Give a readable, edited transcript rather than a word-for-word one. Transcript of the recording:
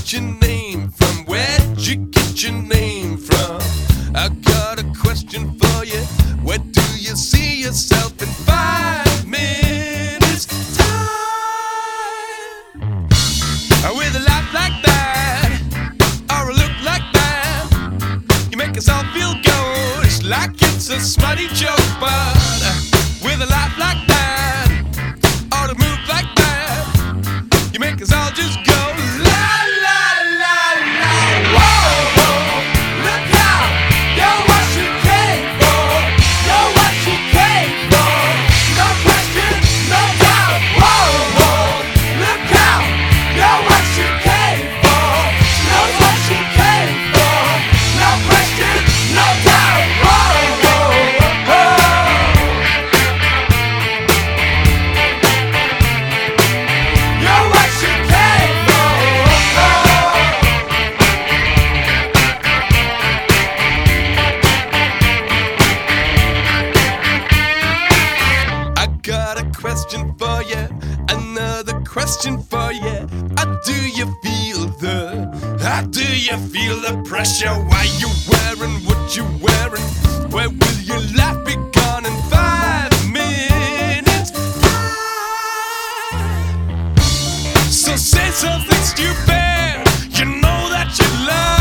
get your name from? Where'd you get your name from? I got a question for you. Where do you see yourself in 5 minutes time? With a laugh like that, or a look like that, you make us all feel good. It's like it's a smutty joke, but with a laugh like that, or a move like that, you make us all just go la la la la. Whoa, whoa, look out, you're what she came for, you're what she came for, no question, no doubt. Whoa, whoa, look out, you're what she came for, she knows what she came for, no question, no doubt. Whoa, whoa, whoa. You're what she came for. I got a question for you, another question for you. How do you feel the pressure? Why you wearing what you wearing? Where will your life be gone in 5 minutes? So say something stupid, you know that you love.